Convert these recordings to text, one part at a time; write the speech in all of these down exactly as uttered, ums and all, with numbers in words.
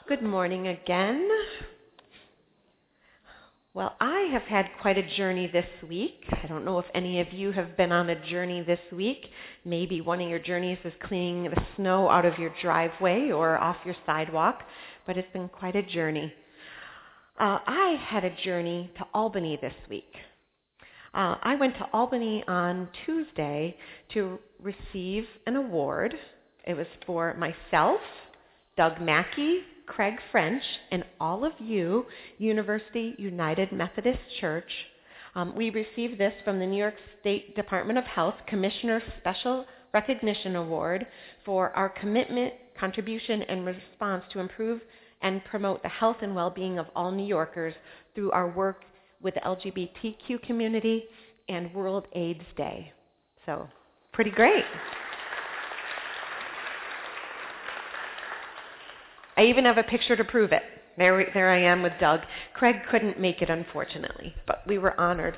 Good morning again. Well, I have had quite a journey this week. I don't know if any of you have been on a journey this week. Maybe one of your journeys is cleaning the snow out of your driveway or off your sidewalk, but it's been quite a journey. Uh, I had a journey to Albany this week. Uh, I went to Albany on Tuesday to receive an award. It was for myself, Doug Mackey, Craig French, and all of you, University United Methodist Church. Um, we received this from the New York State Department of Health Commissioner Special Recognition Award for our commitment, contribution, and response to improve and promote the health and well-being of all New Yorkers through our work with the L G B T Q community and World AIDS Day. So, pretty great. I even have a picture to prove it. There, there I am with Doug. Craig couldn't make it, unfortunately, but we were honored.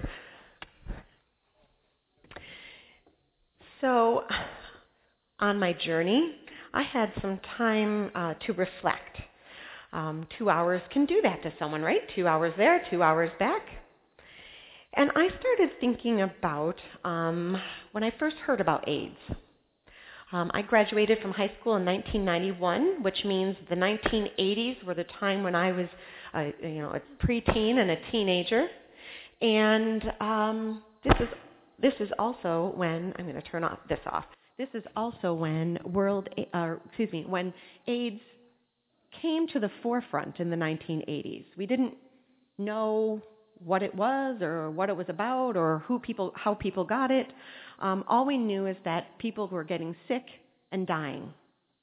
So, on my journey, I had some time uh, to reflect. Um, two hours can do that to someone, right? Two hours there, two hours back. And I started thinking about um, when I first heard about AIDS. Um, I graduated from high school in nineteen ninety-one, which means the nineteen eighties were the time when I was, a, you know, a preteen and a teenager. And um, this is this is also when I'm going to turn off this off. This is also when world, uh, excuse me, when AIDS came to the forefront in the nineteen eighties. We didn't know what it was or what it was about or who people, how people got it. Um, all we knew is that people were getting sick and dying.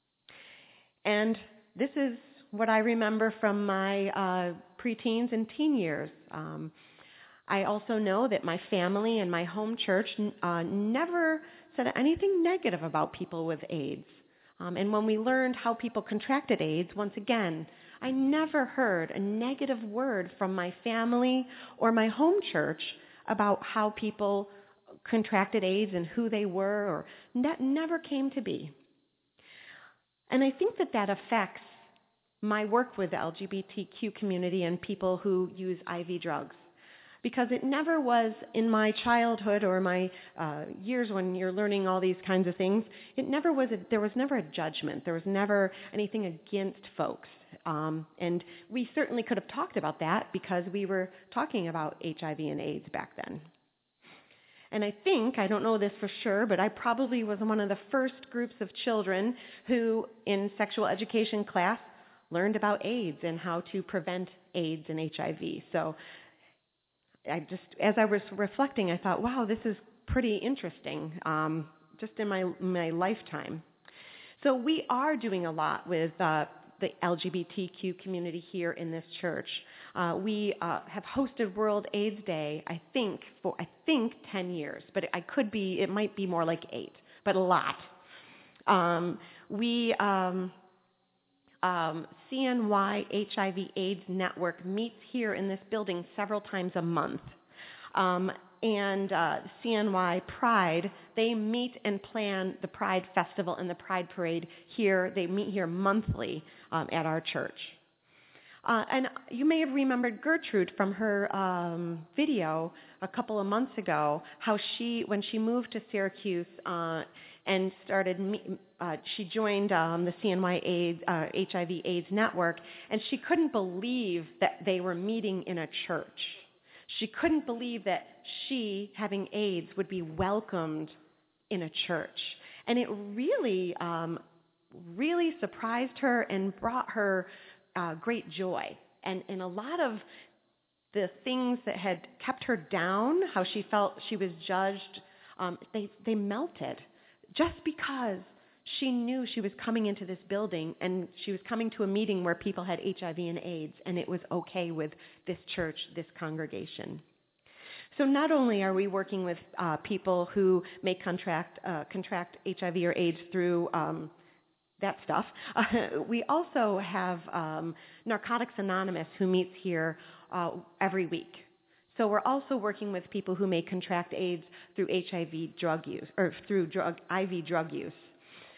And this is what I remember from my uh, preteens and teen years. Um, I also know that my family and my home church uh, never said anything negative about people with AIDS. Um, and when we learned how people contracted AIDS, once again, I never heard a negative word from my family or my home church about how people contracted AIDS and who they were, or that never came to be. And I think that that affects my work with the L G B T Q community and people who use I V drugs. Because it never was in my childhood or my uh, years when you're learning all these kinds of things, it never was, a, there was never a judgment. There was never anything against folks. Um, and we certainly could have talked about that because we were talking about H I V and AIDS back then. And I think, I don't know this for sure, but I probably was one of the first groups of children who, in sexual education class, learned about AIDS and how to prevent AIDS and H I V. So I just, as I was reflecting, I thought, wow, this is pretty interesting, um, just in my my lifetime. So we are doing a lot with uh, the L G B T Q community here in this church. Uh, we uh, have hosted World AIDS Day, I think, for I think ten years, but I could be, it might be more like eight, but a lot. Um, we, um, um, C N Y H I V AIDS Network meets here in this building several times a month. Um, and uh, C N Y Pride, they meet and plan the Pride Festival and the Pride Parade here. They meet here monthly um, at our church. Uh, and you may have remembered Gertrude from her um, video a couple of months ago, how she, when she moved to Syracuse uh, and started, uh, she joined um, the C N Y AIDS, uh, H I V AIDS network, and she couldn't believe that they were meeting in a church. She couldn't believe that she, having AIDS, would be welcomed in a church. And it really, um, really surprised her and brought her Uh, great joy. And, and a lot of the things that had kept her down, how she felt she was judged, um, they, they melted just because she knew she was coming into this building and she was coming to a meeting where people had H I V and AIDS, and it was okay with this church, this congregation. So not only are we working with uh, people who may contract, uh, contract H I V or AIDS through um, that stuff. Uh, we also have um, Narcotics Anonymous, who meets here uh, every week. So we're also working with people who may contract AIDS through H I V drug use, or through drug, I V drug use.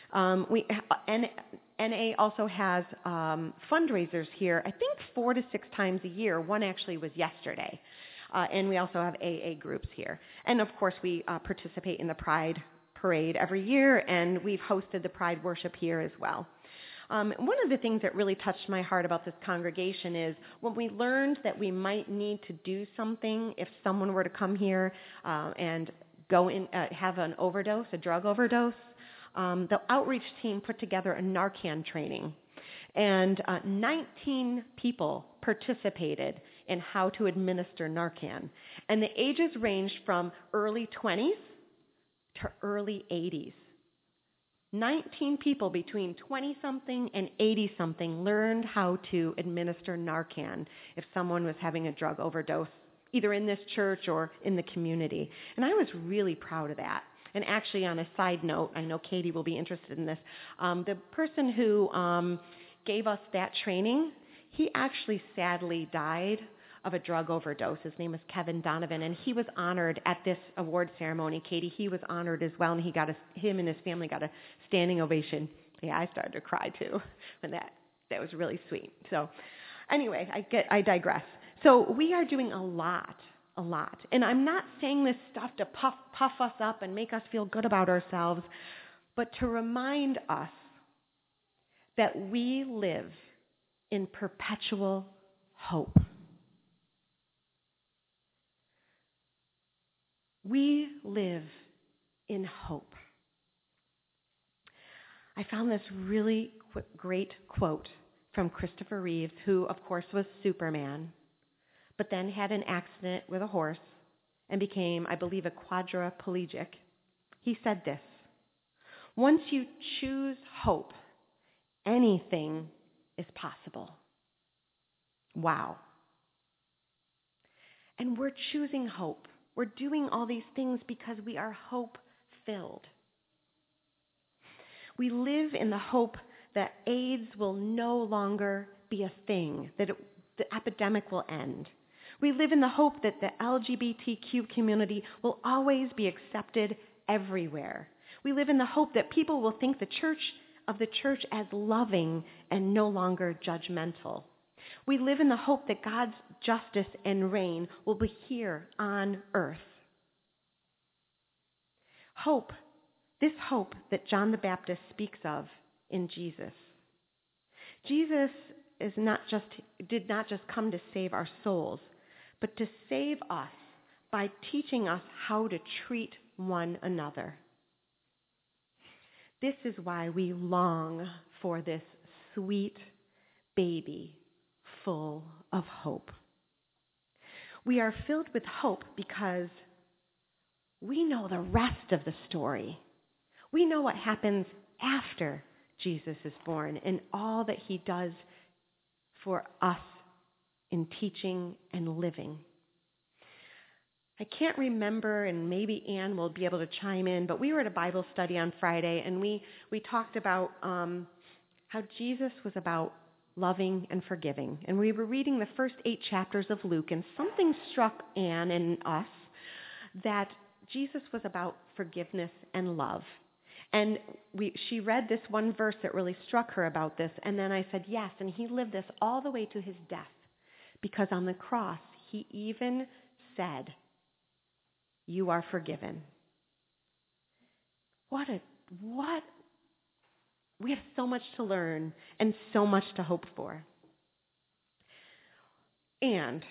Um, we N, NA also has um, fundraisers here, I think four to six times a year. One actually was yesterday. Uh, and we also have A A groups here. And of course, we uh, participate in the Pride Parade every year, and we've hosted the Pride Worship here as well. Um, one of the things that really touched my heart about this congregation is when we learned that we might need to do something if someone were to come here uh, and go in, uh, have an overdose, a drug overdose, um, the outreach team put together a Narcan training. And uh, nineteen people participated in how to administer Narcan. And the ages ranged from early twenties to early eighties. nineteen people between twenty-something and eighty-something learned how to administer Narcan if someone was having a drug overdose, either in this church or in the community. And I was really proud of that. And actually, on a side note, I know Katie will be interested in this, um, the person who um, gave us that training, he actually sadly died of a drug overdose. His name is Kevin Donovan, and he was honored at this award ceremony. Katie, he was honored as well, and he got a, him and his family got a standing ovation. Yeah, I started to cry too, and that that was really sweet. So, anyway, I get I digress. So we are doing a lot, a lot, and I'm not saying this stuff to puff puff us up and make us feel good about ourselves, but to remind us that we live in perpetual hope. We live in hope. I found this really qu- great quote from Christopher Reeves, who, of course, was Superman, but then had an accident with a horse and became, I believe, a quadriplegic. He said this: "Once you choose hope, anything is possible." Wow. And we're choosing hope. We're doing all these things because we are hope-filled. We live in the hope that AIDS will no longer be a thing, that it, the epidemic will end. We live in the hope that the L G B T Q community will always be accepted everywhere. We live in the hope that people will think the church of the church as loving and no longer judgmental. We live in the hope that God's justice and reign will be here on earth. Hope, this hope that John the Baptist speaks of in Jesus. Jesus is not just, did not just come to save our souls, but to save us by teaching us how to treat one another. This is why we long for this sweet baby full of hope. We are filled with hope because we know the rest of the story. We know what happens after Jesus is born and all that he does for us in teaching and living. I can't remember, and maybe Ann will be able to chime in, but we were at a Bible study on Friday, and we, we talked about um, how Jesus was about loving and forgiving. And we were reading the first eight chapters of Luke, and something struck Ann and us that Jesus was about forgiveness and love. And we, she read this one verse that really struck her about this, and then I said, yes, and he lived this all the way to his death, because on the cross, he even said, "You are forgiven." What a, what, we have so much to learn and so much to hope for. And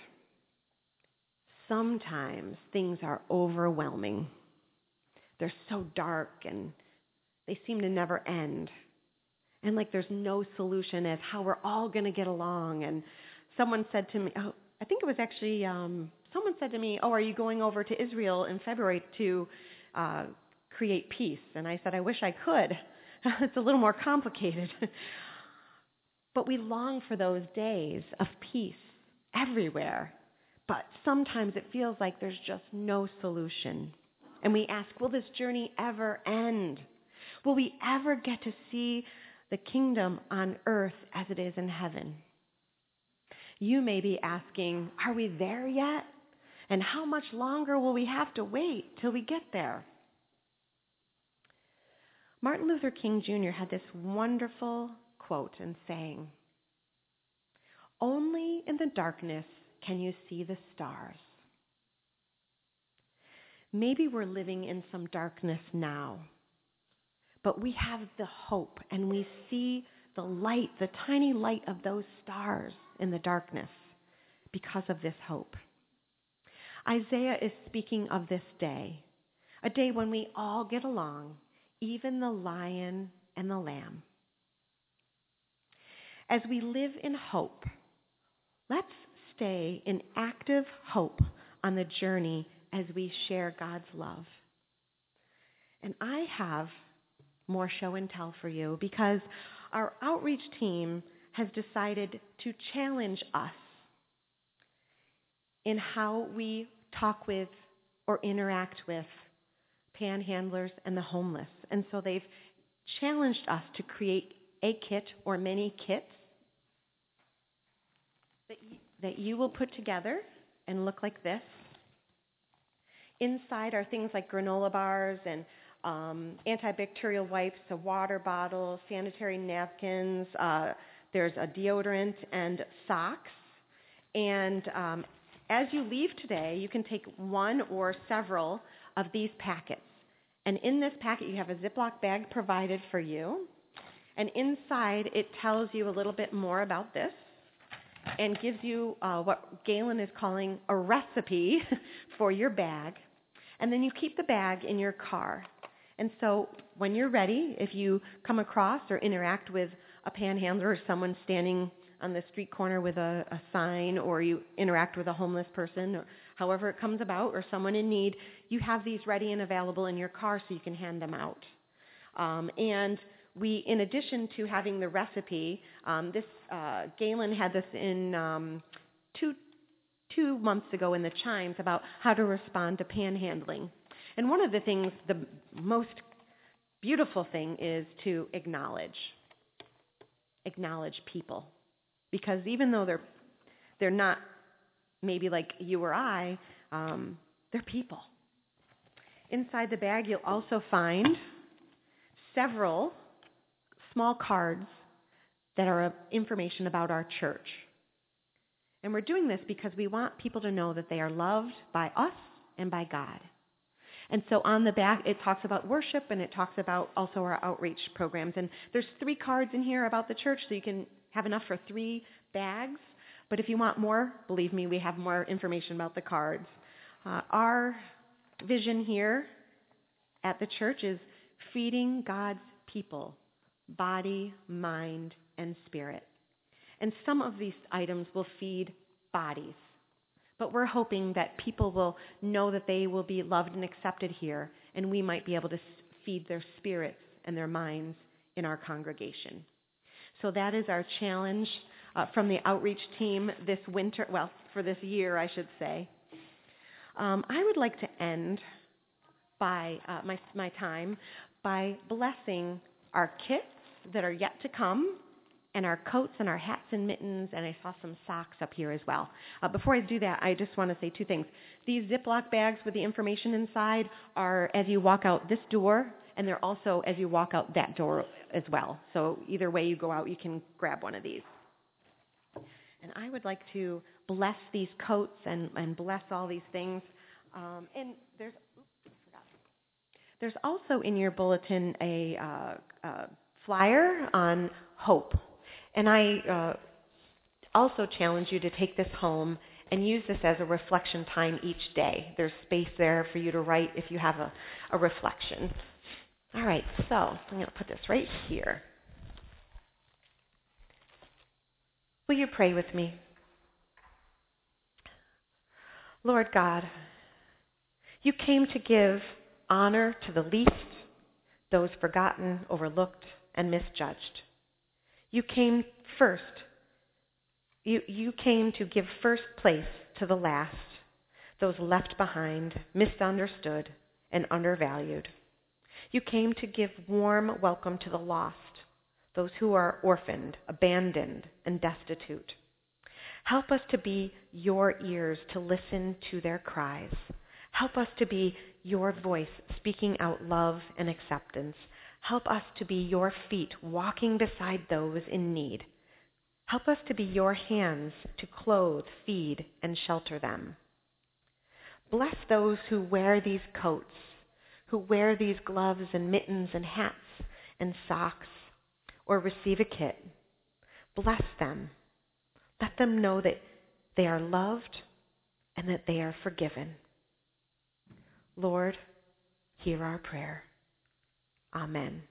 sometimes things are overwhelming. They're so dark and they seem to never end. And like there's no solution as how we're all going to get along. And someone said to me, oh, I think it was actually, um, someone said to me, oh, are you going over to Israel in February to uh, create peace? And I said, I wish I could. It's a little more complicated. But we long for those days of peace everywhere. But sometimes it feels like there's just no solution. And we ask, will this journey ever end? Will we ever get to see the kingdom on earth as it is in heaven? You may be asking, are we there yet? And how much longer will we have to wait till we get there? Martin Luther King Junior had this wonderful quote and saying, "Only in the darkness can you see the stars." Maybe we're living in some darkness now, but we have the hope and we see the light, the tiny light of those stars in the darkness because of this hope. Isaiah is speaking of this day, a day when we all get along, even the lion and the lamb. As we live in hope, let's stay in active hope on the journey as we share God's love. And I have more show and tell for you because our outreach team has decided to challenge us in how we talk with or interact with panhandlers and the homeless. And so they've challenged us to create a kit or many kits that you, that you will put together and look like this. Inside are things like granola bars and um, antibacterial wipes, a water bottle, sanitary napkins. Uh, there's a deodorant and socks. And um, as you leave today, you can take one or several of these packets. And in this packet, you have a Ziploc bag provided for you. And inside, it tells you a little bit more about this and gives you uh, what Galen is calling a recipe for your bag. And then you keep the bag in your car. And so when you're ready, if you come across or interact with a panhandler or someone standing on the street corner with a, a sign, or you interact with a homeless person, or however it comes about, or someone in need, you have these ready and available in your car so you can hand them out. Um, and we, in addition to having the recipe, um, this uh, Galen had this in um, two two months ago in the Chimes about how to respond to panhandling. And one of the things, the most beautiful thing, is to acknowledge, acknowledge people. Because even though they're they're not maybe like you or I, um, they're people. Inside the bag, you'll also find several small cards that are information about our church. And we're doing this because we want people to know that they are loved by us and by God. And so on the back, it talks about worship, and it talks about also our outreach programs. And there's three cards in here about the church, so you can have enough for three bags. But if you want more, believe me, we have more information about the cards. Uh, our vision here at the church is feeding God's people, body, mind, and spirit. And some of these items will feed bodies. But we're hoping that people will know that they will be loved and accepted here, and we might be able to feed their spirits and their minds in our congregation. So that is our challenge uh, from the outreach team this winter, well, for this year, I should say. Um, I would like to end by uh, my my time by blessing our kits that are yet to come, and our coats and our hats and mittens, and I saw some socks up here as well. Uh, before I do that, I just want to say two things. These Ziploc bags with the information inside are as you walk out this door, and they're also as you walk out that door as well. So either way you go out, you can grab one of these. And I would like to bless these coats and, and bless all these things. Um, and there's, oops, I forgot. There's also in your bulletin a uh, uh, flyer on hope. And I uh, also challenge you to take this home and use this as a reflection time each day. There's space there for you to write if you have a, a reflection. All right, so I'm going to put this right here. Will you pray with me? Lord God, you came to give honor to the least, those forgotten, overlooked, and misjudged. You came first. You, you came to give first place to the last, those left behind, misunderstood, and undervalued. You came to give warm welcome to the lost, those who are orphaned, abandoned, and destitute. Help us to be your ears to listen to their cries. Help us to be your voice speaking out love and acceptance. Help us to be your feet walking beside those in need. Help us to be your hands to clothe, feed, and shelter them. Bless those who wear these coats, who wear these gloves and mittens and hats and socks, or receive a kit. Bless them. Let them know that they are loved and that they are forgiven. Lord, hear our prayer. Amen.